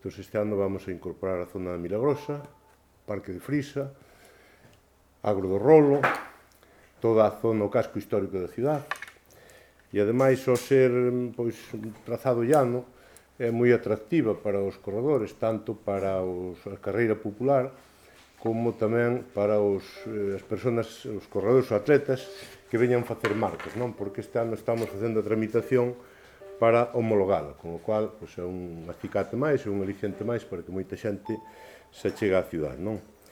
Entón, este ano vamos a incorporar a zona da Milagrosa, Parque de Frisa, Agro do Rolo, toda a zona, o casco histórico da cidade, e ademais, ao ser un trazado llano, é moi atractiva para os corredores, tanto para a carreira popular, como tamén para as persoas, os corredores ou atletas que veñan facer marcas, non? Porque este ano estamos facendo a tramitación para homologada, con o cual é un acicate máis, é un aliciente máis para que moita xente se chegue á cidade, non?